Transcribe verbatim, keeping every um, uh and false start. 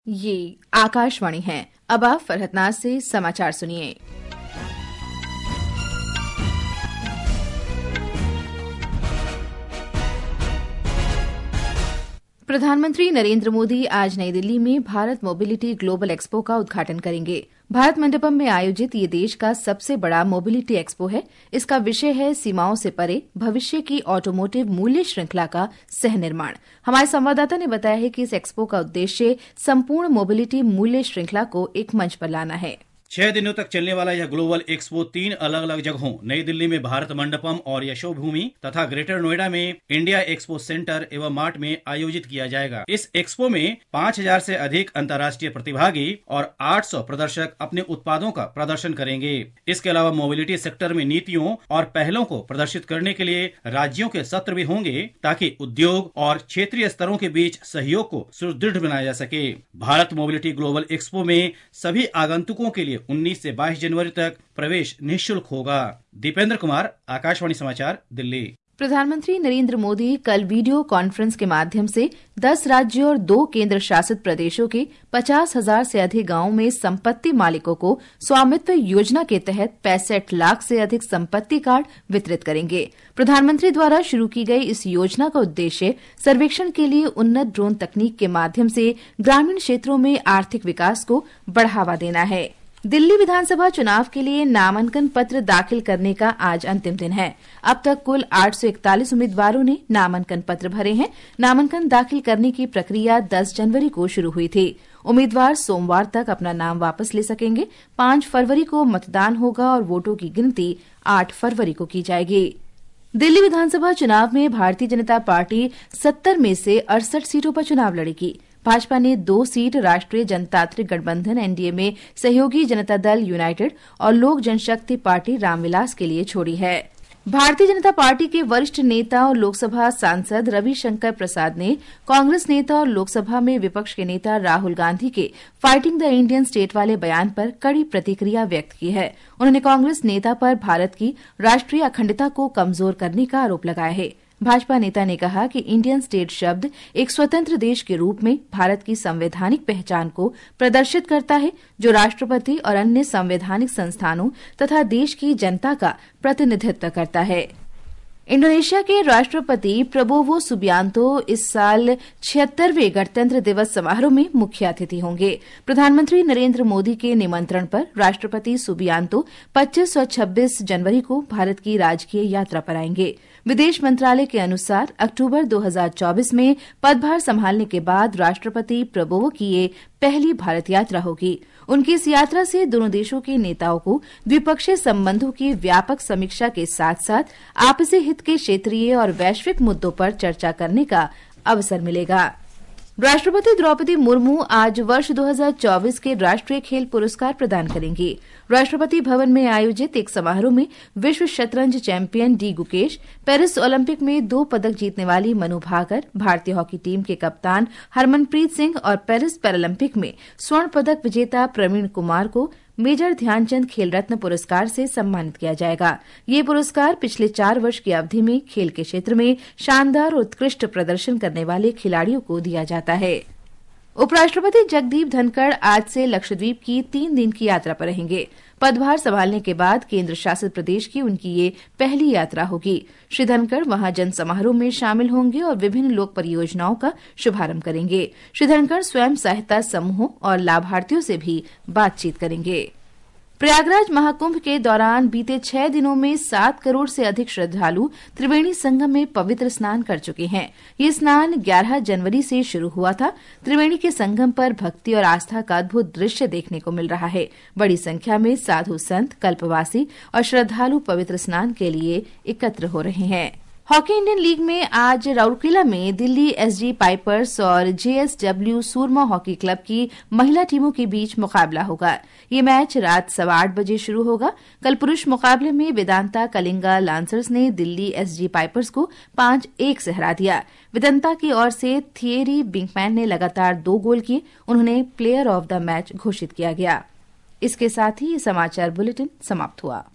ये आकाशवाणी है। अब आप फरहतनाज से समाचार सुनिए। प्रधानमंत्री नरेंद्र मोदी आज नई दिल्ली में भारत मोबिलिटी ग्लोबल एक्सपो का उद्घाटन करेंगे। भारत मंडपम में आयोजित ये देश का सबसे बड़ा मोबिलिटी एक्सपो है। इसका विषय है सीमाओं से परे भविष्य की ऑटोमोटिव मूल्य श्रृंखला का सह निर्माण। हमारे संवाददाता ने बताया है कि इस एक्सपो का उद्देश्य संपूर्ण मोबिलिटी मूल्य श्रृंखला को एक मंच पर लाना है। छह दिनों तक चलने वाला यह ग्लोबल एक्सपो तीन अलग अलग जगहों नई दिल्ली में भारत मंडपम और यशोभूमि तथा ग्रेटर नोएडा में इंडिया एक्सपो सेंटर एवं मार्ट में आयोजित किया जाएगा। इस एक्सपो में पाँच हज़ार से अधिक अंतर्राष्ट्रीय प्रतिभागी और आठ सौ प्रदर्शक अपने उत्पादों का प्रदर्शन करेंगे। इसके अलावा मोबिलिटी सेक्टर में नीतियों और पहलों को प्रदर्शित करने के लिए राज्यों के सत्र भी होंगे ताकि उद्योग और क्षेत्रीय स्तरों के बीच सहयोग को सुदृढ़ बनाया जा सके। भारत मोबिलिटी ग्लोबल एक्सपो में सभी आगंतुकों के लिए उन्नीस से बाईस जनवरी तक प्रवेश निःशुल्क होगा। दीपेंद्र कुमार, आकाशवाणी समाचार, दिल्ली। प्रधानमंत्री नरेंद्र मोदी कल वीडियो कॉन्फ्रेंस के माध्यम से दस राज्यों और दो केंद्र शासित प्रदेशों के पचास हजार से अधिक गांवों में संपत्ति मालिकों को स्वामित्व योजना के तहत पैंसठ लाख से अधिक संपत्ति कार्ड वितरित करेंगे। प्रधानमंत्री द्वारा शुरू की गई इस योजना का उद्देश्य सर्वेक्षण के लिए उन्नत ड्रोन तकनीक के माध्यम से ग्रामीण क्षेत्रों में आर्थिक विकास को बढ़ावा देना है। दिल्ली विधानसभा चुनाव के लिए नामांकन पत्र दाखिल करने का आज अंतिम दिन है। अब तक कुल आठ सौ इकतालीस उम्मीदवारों ने नामांकन पत्र भरे हैं। नामांकन दाखिल करने की प्रक्रिया दस जनवरी को शुरू हुई थी। उम्मीदवार सोमवार तक अपना नाम वापस ले सकेंगे। पांच फरवरी को मतदान होगा और वोटों की गिनती आठ फरवरी को की जाएगी। दिल्ली विधानसभा चुनाव में भारतीय जनता पार्टी सत्तर में से अड़सठ सीटों पर चुनाव लड़ेगी। भाजपा ने दो सीट राष्ट्रीय जनतांत्रिक गठबंधन एनडीए में सहयोगी जनता दल यूनाइटेड और लोक जनशक्ति पार्टी रामविलास के लिए छोड़ी है। भारतीय जनता पार्टी के वरिष्ठ नेता और लोकसभा सांसद रविशंकर प्रसाद ने कांग्रेस नेता और लोकसभा में विपक्ष के नेता राहुल गांधी के फाइटिंग द इंडियन स्टेट वाले बयान पर कड़ी प्रतिक्रिया व्यक्त की है। उन्होंने कांग्रेस नेता पर भारत की राष्ट्रीय अखंडता को कमजोर करने का आरोप लगाया है। भाजपा नेता ने कहा कि इंडियन स्टेट शब्द एक स्वतंत्र देश के रूप में भारत की संवैधानिक पहचान को प्रदर्शित करता है, जो राष्ट्रपति और अन्य संवैधानिक संस्थानों तथा देश की जनता का प्रतिनिधित्व करता है। इंडोनेशिया के राष्ट्रपति प्रबोवो सुबियांतो इस साल छिहत्तरवें गणतंत्र दिवस समारोह में मुख्य अतिथि होंगे। प्रधानमंत्री नरेंद्र मोदी के निमंत्रण पर राष्ट्रपति सुबियांतो पच्चीस और छब्बीस जनवरी को भारत की राजकीय यात्रा पर आएंगे। विदेश मंत्रालय के अनुसार अक्टूबर दो हज़ार चौबीस में पदभार संभालने के बाद राष्ट्रपति प्रबोवो की ये पहली भारत यात्रा होगी। उनकी इस यात्रा से दोनों देशों के नेताओं को द्विपक्षीय संबंधों की व्यापक समीक्षा के साथ साथ आपसी हित के क्षेत्रीय और वैश्विक मुद्दों पर चर्चा करने का अवसर मिलेगा। राष्ट्रपति द्रौपदी मुर्मू आज वर्ष दो हज़ार चौबीस के राष्ट्रीय खेल पुरस्कार प्रदान करेंगी। राष्ट्रपति भवन में आयोजित एक समारोह में विश्व शतरंज champion D Gukesh, Paris Olympic में दो पदक जीतने वाली मनु भाकर, भारतीय हॉकी टीम के कप्तान हरमनप्रीत सिंह और पेरिस पैरालंपिक में स्वर्ण पदक विजेता प्रवीण कुमार को मेजर ध्यानचंद खेल रत्न पुरस्कार से सम्मानित किया जाएगा। ये पुरस्कार पिछले चार वर्ष की अवधि में खेल के क्षेत्र में शानदार और उत्कृष्ट प्रदर्शन करने वाले खिलाड़ियों को दिया जाता है। उपराष्ट्रपति जगदीप धनखड़ आज से लक्षद्वीप की तीन दिन की यात्रा पर रहेंगे। पदभार संभालने के बाद केंद्र शासित प्रदेश की उनकी ये पहली यात्रा होगी। श्री धनखड़ वहां जन समारोह में शामिल होंगे और विभिन्न लोक परियोजनाओं का शुभारंभ करेंगे। श्री धनखड़ स्वयं सहायता समूहों और लाभार्थियों से भी बातचीत करेंगे। प्रयागराज महाकुंभ के दौरान बीते छह दिनों में सात करोड़ से अधिक श्रद्धालु त्रिवेणी संगम में पवित्र स्नान कर चुके हैं। ये स्नान ग्यारह जनवरी से शुरू हुआ था। त्रिवेणी के संगम पर भक्ति और आस्था का अद्भुत दृश्य देखने को मिल रहा है। बड़ी संख्या में साधु संत, कल्पवासी और श्रद्धालु पवित्र स्नान के लिए एकत्र हो रहे हैं। हॉकी इंडियन लीग में आज राउरकेला में दिल्ली एसजी पाइपर्स और जेएसडब्ल्यू सूरमा हॉकी क्लब की महिला टीमों के बीच मुकाबला होगा। ये मैच रात सवा आठ बजे शुरू होगा। कल पुरुष मुकाबले में वेदांता कलिंगा लांसर्स ने दिल्ली एसजी पाइपर्स को पांच एक से हरा दिया। वेदांता की ओर से थियरी बिंकमैन ने लगातार दो गोल किए। उन्होंने प्लेयर ऑफ द मैच घोषित किया गया। इसके साथ ही ये समाचार बुलेटिन समाप्त हुआ।